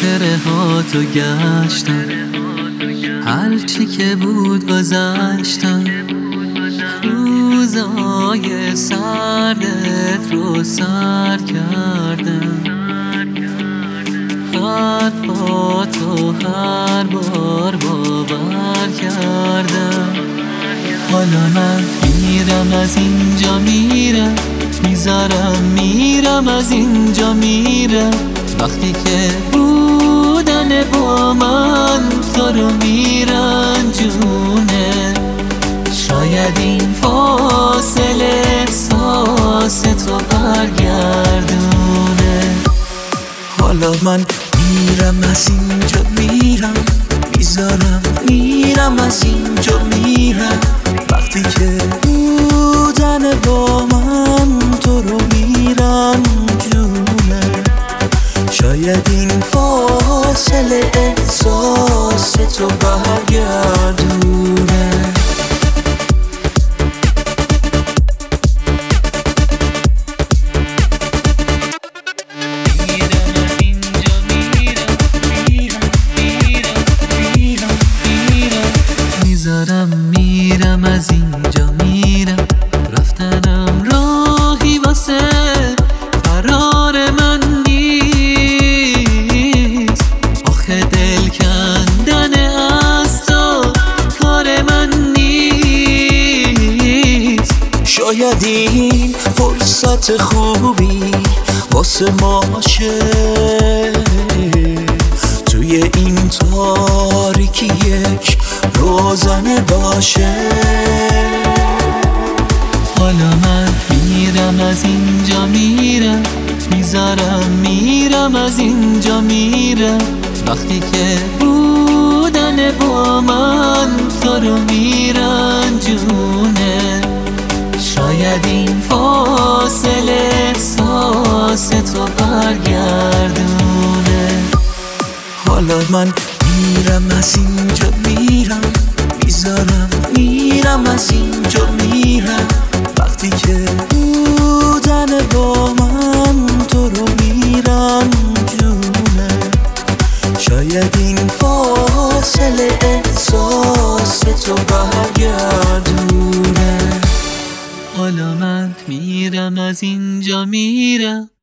خاطره ها تو گشتم، هرچی که بود گذشتم. روزای سردت رو سر کردم، حرفاتو هر بار باور کردم. حالا من میرم از اینجا میرم، میذارم میرم از اینجا میرم. وقتی که بودن با من تو رو میرنجونه، شاید این فاصله احساس تو برگردونه. حالا من میرم از اینجا میرم، میذارم میرم از اینجا میرم. وقتی که بودن با من تو رو میرنجونه، شاید این فاصله احساس تو برگردونه. میرم از اینجا میرم، رفتنم راهی واسه فرار من نیست. آخه دل کندن از تو کار من نیست. شاید این فرصت خوبی واسه ماشه، توی این تاریکی یک روزنه باشه. حالا من میرم از اینجا میرم، میذارم میرم از اینجا میرم. وقتی که بودن با من تو رو میرنجونه، شاید این فاصله احساس تو برگردونه. حالا من میرم از اینجا میرم، میذارم میرم از اینجا میرم. وقتی که بودن با من تو رو میرنجونه، شاید این فاصله احساس تو برگردونه. حالا من میرم از اینجا میرم،